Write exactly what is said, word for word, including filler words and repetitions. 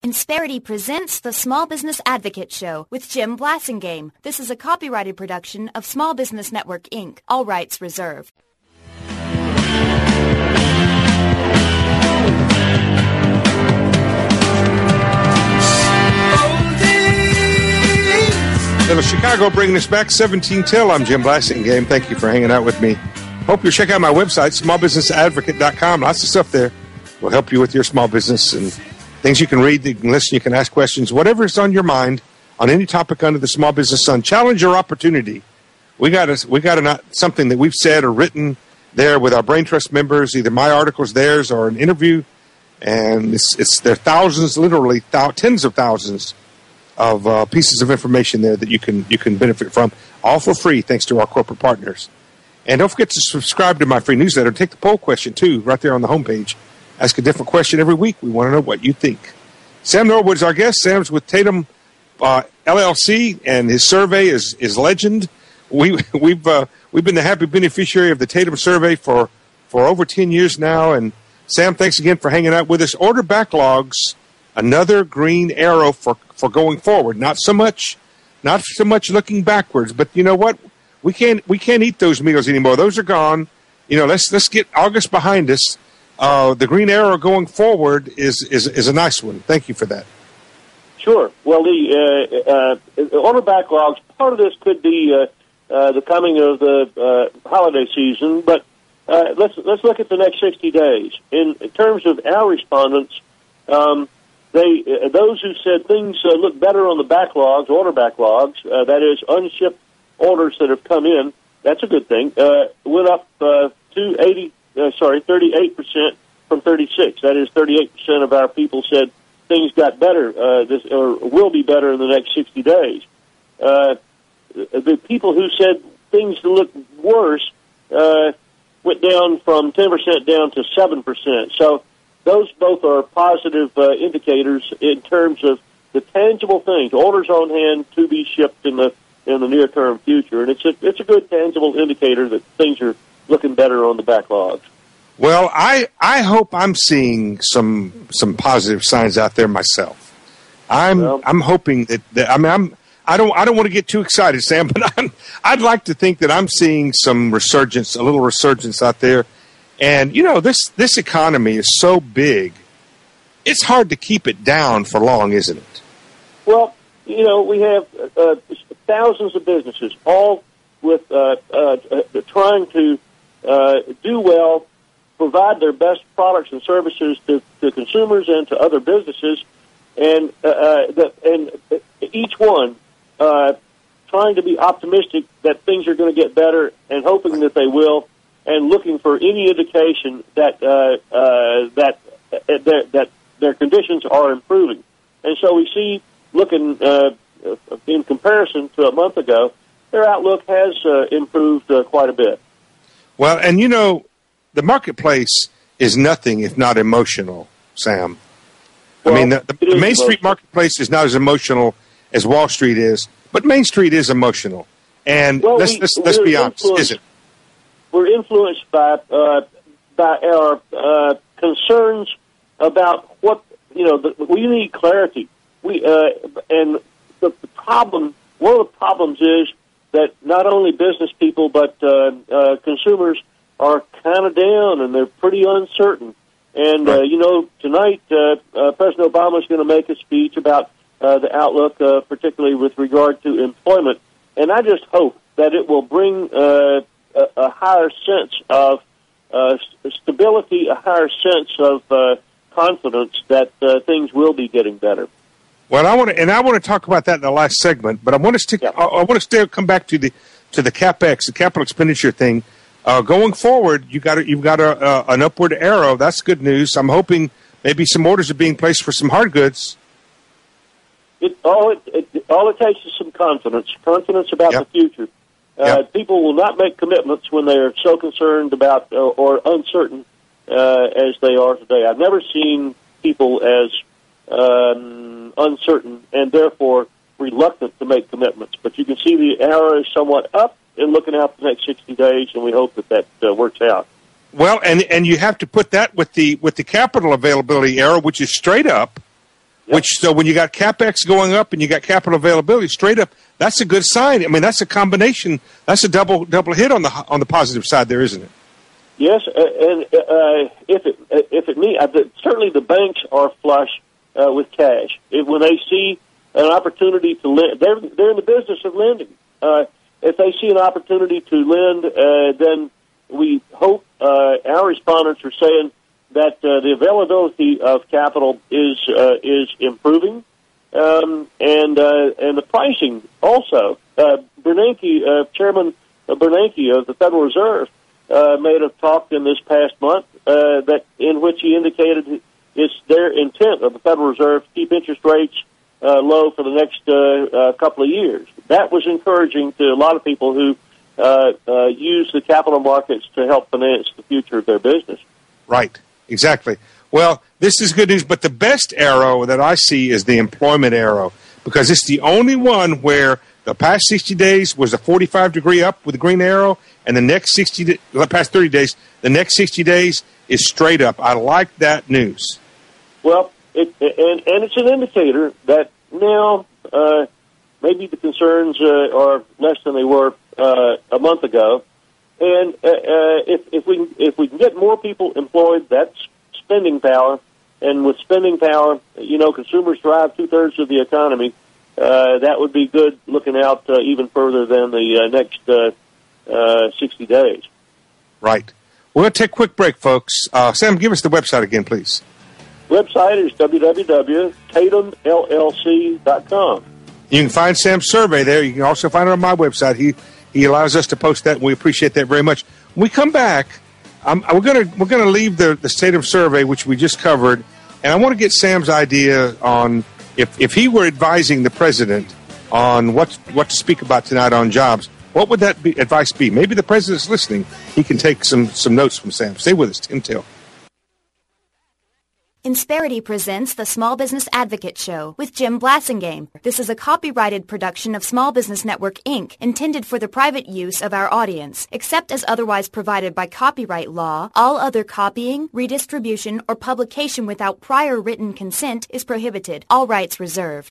Insperity presents the Small Business Advocate Show with Jim Blasingame. This is a copyrighted production of Small Business Network, Incorporated. All rights reserved. Little Chicago bringing us back seventeen till. I'm Jim Blasingame. Thank you for hanging out with me. Hope you'll check out my website, small business advocate dot com. Lots of stuff there will help you with your small business and things you can read, you can listen, you can ask questions, whatever is on your mind on any topic under the small business sun. Challenge or opportunity. We got a, we got a, something that we've said or written there with our Brain Trust members, either my articles, theirs, or an interview. And it's, it's there are thousands, literally thou, tens of thousands of uh, pieces of information there that you can you can benefit from, all for free thanks to our corporate partners. And don't forget to subscribe to my free newsletter. Take the poll question, too, right there on the homepage. Ask a different question every week. We want to know what you think. Sam Norwood's our guest. Sam's with Tatum uh, L L C, and his survey is is legend. We, we've uh, we've been the happy beneficiary of the Tatum survey for, for over ten years now. And, Sam, thanks again for hanging out with us. Order backlogs, another green arrow for, for going forward. Not so much not so much looking backwards, but you know what? We can't we can't eat those meals anymore. Those are gone. You know, let's let's get August behind us. Uh, the green arrow going forward is, is is a nice one. Thank you for that. Sure. Well, the uh, uh, order backlogs, part of this could be uh, uh, the coming of the uh, holiday season, but uh, let's let's look at the next sixty days. In, in terms of our respondents, um, they uh, those who said things uh, look better on the backlogs, order backlogs, uh, that is, unshipped orders that have come in, that's a good thing, uh, went up uh, to eighty. Uh, sorry, thirty-eight percent from thirty-six. That is, thirty-eight percent of our people said things got better, uh, this, or will be better in the next sixty days. Uh, the people who said things look worse uh, went down from ten percent down to seven percent. So those both are positive uh, indicators in terms of the tangible things, orders on hand to be shipped in the in the near-term future. And it's a, it's a good tangible indicator that things are looking better on the backlogs. Well, I I hope I'm seeing some some positive signs out there myself. I'm well, I'm hoping that, that I mean I'm I don't I don't want to get too excited, Sam, but I'm, I'd like to think that I'm seeing some resurgence, a little resurgence out there. And you know, this this economy is so big, it's hard to keep it down for long, isn't it? Well, you know, we have uh, thousands of businesses, all with uh, uh, uh, trying to Uh, do well, provide their best products and services to, to consumers and to other businesses, and uh, uh, the, and each one uh, trying to be optimistic that things are going to get better and hoping that they will, and looking for any indication that uh, uh, that uh, their, that their conditions are improving. And so we see, looking uh, in comparison to a month ago, their outlook has uh, improved uh, quite a bit. Well, and you know, the marketplace is nothing if not emotional, Sam. Well, I mean, the, the Main Street marketplace is not as emotional as Wall Street is, but Main Street is emotional. And well, let's, we, let's, let's be honest, is it? We're influenced by uh, by our uh, concerns about what, you know, the, we need clarity. We uh, and the, the problem, one of the problems is that not only business people but uh, uh, consumers are kind of down and they're pretty uncertain. And, uh, you know, tonight uh, uh, President Obama is going to make a speech about uh, the outlook, uh, particularly with regard to employment. And I just hope that it will bring uh, a, a higher sense of uh, st- stability, a higher sense of uh, confidence that uh, things will be getting better. Well, I want to, and I want to talk about that in the last segment, but I want to stick. Yeah. I, I want to still come back to the to the CapEx, the capital expenditure thing. Uh, going forward, you got a, you've got a, uh, an upward arrow. That's good news. I'm hoping maybe some orders are being placed for some hard goods. It, all it, it all it takes is some confidence, confidence about yep. the future. Uh, yep. People will not make commitments when they are so concerned about uh, or uncertain uh, as they are today. I've never seen people as um, uncertain and therefore reluctant to make commitments. But you can see the arrow is somewhat up and looking out the next sixty days, and we hope that that uh, works out. Well, and and you have to put that with the with the capital availability arrow, which is straight up. Yep. Which, so when you got CapEx going up and you got capital availability straight up, that's a good sign. I mean, that's a combination. That's a double double hit on the on the positive side there, isn't it? Yes, uh, and uh, if it uh, if it means uh, certainly the banks are flush uh, with cash. If, when they see an opportunity to lend, they're they're in the business of lending. Uh, if they see an opportunity to lend, uh, then we hope uh, our respondents are saying that uh, the availability of capital is uh, is improving, um, and uh, and the pricing also. Uh, Bernanke, uh, Chairman Bernanke of the Federal Reserve, uh, made a talk in this past month uh, that in which he indicated it's their intent of the Federal Reserve to keep interest rates uh, low for the next uh, uh, couple of years. That was encouraging to a lot of people who uh, uh, use the capital markets to help finance the future of their business. Right. Exactly. Well, this is good news, but the best arrow that I see is the employment arrow, because it's the only one where the past sixty days was a forty-five degree up with the green arrow, and the next sixty, the past thirty days, the next sixty days is straight up. I like that news. Well, it, and, and it's an indicator that now uh, maybe the concerns uh, are less than they were uh, a month ago. And uh, uh, if, if we if we can get more people employed, that's spending power. And with spending power, you know, consumers drive two thirds of the economy. Uh, that would be good looking out uh, even further than the uh, next uh, uh, sixty days. Right. We're going to take a quick break, folks. Uh, Sam, give us the website again, please. Website is w w w dot tatum l l c dot com. You can find Sam's survey there. You can also find it on my website. He He allows us to post that, and we appreciate that very much. When we come back, um, we're going to we're going to leave the, the Tatum survey, which we just covered, and I want to get Sam's idea on if, if he were advising the president on what what to speak about tonight on jobs, what would that be, advice be? Maybe the president's listening. He can take some, some notes from Sam. Stay with us, Tim Till. Insperity presents the Small Business Advocate Show with Jim Blasingame. This is a copyrighted production of Small Business Network, Incorporated, intended for the private use of our audience. Except as otherwise provided by copyright law, all other copying, redistribution, or publication without prior written consent is prohibited. All rights reserved.